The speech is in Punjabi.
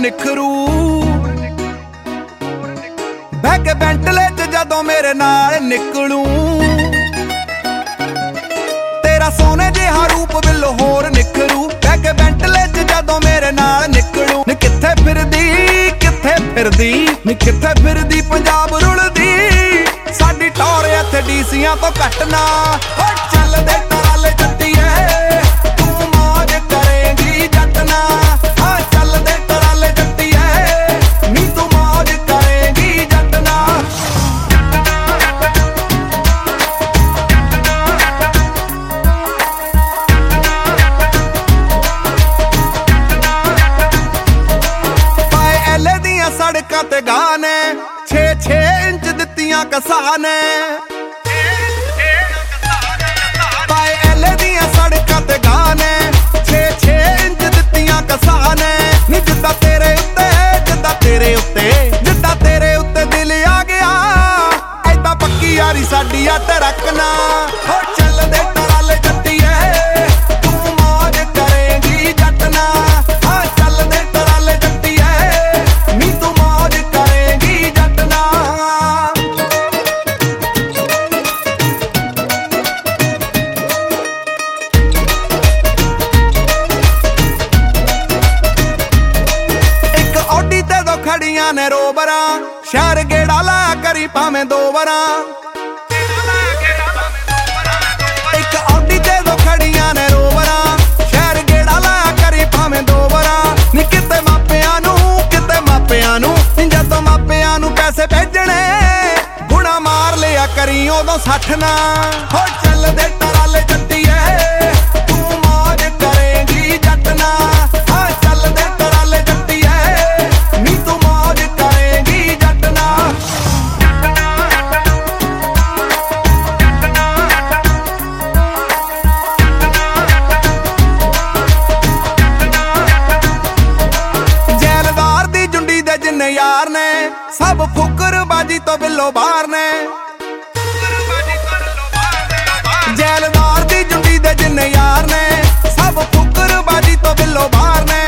ਨਿਖਰੂ। ਬਹਿ ਕੇ ਬੈਂਟਲੇ 'ਚ ਜਦੋਂ ਮੇਰੇ ਨਾਲ ਨਿਕਲੂ, ਤੇਰਾ ਸੋਨੇ ਜਿਹਾ ਰੂਪ ਬਿੱਲੋ ਹੋਰ ਨਿਖਰੂ। ਬਹਿ ਕੇ ਬੈਂਟਲੇ 'ਚ ਜਦੋਂ ਮੇਰੇ ਨਾਲ ਨਿਕਲੂ, ਨੀ ਕਿੱਥੇ ਫਿਰਦੀ ਕਿੱਥੇ ਫਿਰਦੀ, ਨੀ ਕਿੱਥੇ ਫਿਰਦੀ ਪੰਜਾਬ ਰੁਲਦੀ। ਸਾਡੀ ਟੌਰ ਇੱਥੇ ਡੀਸੀਆਂ ਤੋਂ ਘੱਟ ਨਾ। ਹੋ ਚੱਲਦੇ ਟਰਾਲੇ ਜੱਟੀਏ ਤੂੰ ਮੌਜ ਕਰੇਂਗੀ ਜੱਟ ਨਾ। ਹਾਂ ਚੱਲਦੇ ਟਰਾਲੇ ਜੱਟੀਏ ਨੀ ਤੂੰ ਮੌਜ ਕਰੇਂਗੀ ਜੱਟ ਨਾ। ਪਾਏ ਐਲੇ ਦੀਆਂ ਸੜਕਾਂ ਤੇ ਗਾਣੇ 6-6 ਇੰਚ ਦਿੱਤੀਆਂ ਕਸਾਂ ਨੇ। ਪਾਏ ਐਲੇ ਦੀਆਂ ਸੜਕਾਂ ਤੇ ਗਾਣੇ 6-6 ਇੰਚ ਦਿੱਤੀਆਂ ਕਸਾਂ ਨੇ। ਨੀ ਜਿੱਦਾਂ ਤੇਰੇ ਉੱਤੇ ਜਿੱਦਾਂ ਤੇਰੇ ਉੱਤੇ ਜਿੱਦਾਂ ਤੇਰੇ ਉੱਤੇ ਦਿਲ ਆ ਗਿਆ, ਐਦਾਂ ਪੱਕੀ ਯਾਰੀ ਸਾਡੀ ਆ ਤੇ ਰੱਖਣਾ। ਹੋ ਚੱਲਦੇ ਟਰਾਲੇ ਜੱਟੀਏ ਤੂੰ ਮੌਜ ਕਰੇਂਗੀ ਜੱਟ ਨਾ। ਹਾਂ ਚੱਲਦੇ ਟਰਾਲੇ ਜੱਟੀਏ ਨੀ ਤੂੰ ਮੌਜ ਕਰੇਂਗੀ ਜੱਟ ਨਾ। ਖੜੀਆਂ ਨੇ ਰੋਬਰਾਂ ਸ਼ਹਿਰ ਗੇੜਾ ਲਾ ਕਰੀ ਭਾਵੇਂ 2 ਵਾਰਾਂ। ਇੱਕ ਔਡੀ ਤੇ ਦੋ ਖੜੀਆਂ ਨੇ ਰੋਬਰਾਂ ਸ਼ਹਿਰ ਗੇੜਾ ਲਾ ਕਰੀ ਭਾਵੇਂ 2 ਵਾਰਾਂ। ਨੀ ਕਿਤੇ ਮਾਪਿਆਂ ਨੂੰ ਜਦੋਂ ਮਾਪਿਆਂ ਨੂੰ ਪੈਸੇ ਭੇਜਣੇ ਗੁਣਾ ਮਾਰ ਲਿਆ ਕਰੀ ਉਦੋਂ 60 ਨਾ। ਹੋ ਚੱਲਦੇ ਟਰਾਲੇ ਜੱਟੀਏ ਤੂੰ ਮੌਜ ਕਰੇਂਗੀ ਜੱਟ ਨਾ। ਹਾਂ ਚੱਲਦੇ ਟਰਾਲੇ ਜੱਟੀਏ ਨੀ ਤੂੰ ਮੌਜ ਕਰੇਂਗੀ ਜੱਟ ਨਾ। ਜੈਲਦਾਰ ਦੀ ਜੁੰਡੀ ਦੇ ਜਿੰਨੇ ਯਾਰ ਨੇ ਸਭ ਫੁਕਰਬਾਜੀ ਤੋਂ ਬਿੱਲੋ ਬਾਹਰ ਨੇ। ਜੈਲਦਾਰ ਦੀ ਜੁੰਡੀ ਦੇ ਜਿੰਨੇ ਯਾਰ ਨੇ ਸਭ ਫੁਕਰਬਾਜੀ ਤੋਂ ਬਿੱਲੋ ਬਾਹਰ ਨੇ।